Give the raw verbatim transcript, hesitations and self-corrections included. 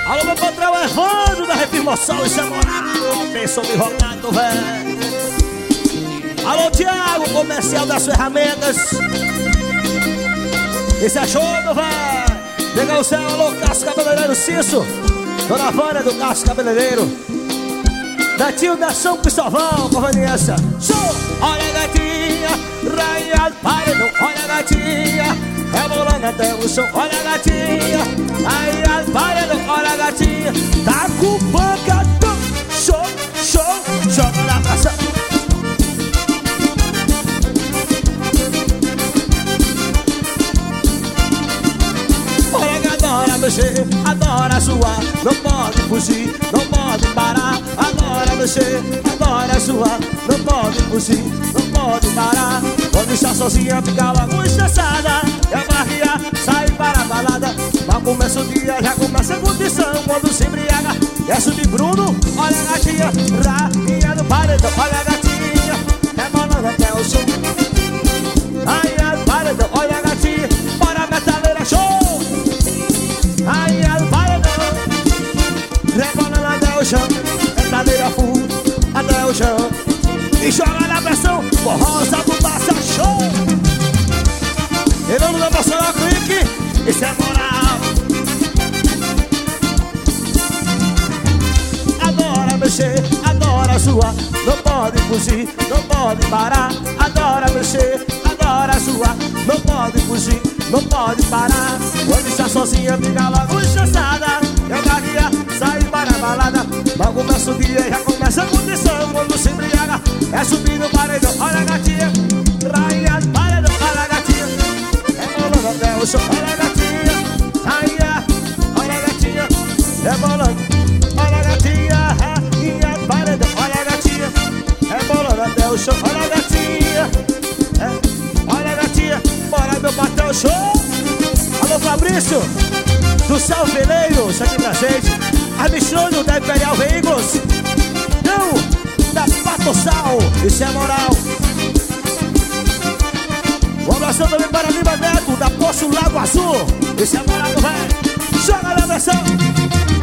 Alô, meu patrão Evandro da Refirmação, isso é moral, pensou me rolando, velho. Alô, Thiago, comercial das ferramentas. Esse é show, meu velho. Pegar o céu, alô, Cássio Cabeleireiro Cício. Dona Vânia do Cássio Cabeleireiro. Netinho da São Cristóvão, conveniência. Show! Olha a gatinha, rainha do paredão. Olha a gatinha, rebolando até o chão. Olha a gatinha, rainha do paredão. Olha a gatinha, tá com pancadão. Show, show, joga na praça. Olha que adora mexer, adora suar. Não pode fugir, não pode parar. Adora mexer, adora suar. Não pode fugir, não pode parar. Quando está sozinha fica logo estressada. E a barriga sai para a balada. Mal começa o dia, já começa a condição. Quando se embriaga, quer subir Bruno. Olha a gatinha, rainha do paredão. Olha a gatinha, rebolando até o chão. Rainha do paredão, olha a gatinha. Bora metaleira, show! Rainha do paredão, rebolando até o chão. Metaleira full, até o chão. E joga na pressão, forrosa do passa, show! Em nome da Nacional Clique, isso é moral. Adora mexer, adora suar. Não pode fugir, não pode parar. Adora mexer, adora suar. Não pode fugir, não pode parar. Quando está sozinha fica logo estressada. E a gaguinha sai para a balada. Mal começa o dia, já começa a condição. Quando se embriaga, é subir no paredão. Olha a gatinha, rainha do paredão. Olha a gatinha, rebolando até o chão. Olha a gatinha, rainha. Olha a gatinha, rebolando. Olha a gatinha, rainha do paredão. Olha a gatinha, rebolando até o chão. Olha a gatinha, é. Olha a gatinha, bora meu patrão, show. Alô Fabrício, do Sal Veleiro, isso aqui pra gente. Armistrônio da Imperial Veículos. Não, da Patossal, isso é moral. Um abração também para Lima Neto, da Poço Lago Azul. Isso é moral, velho. Joga na versão.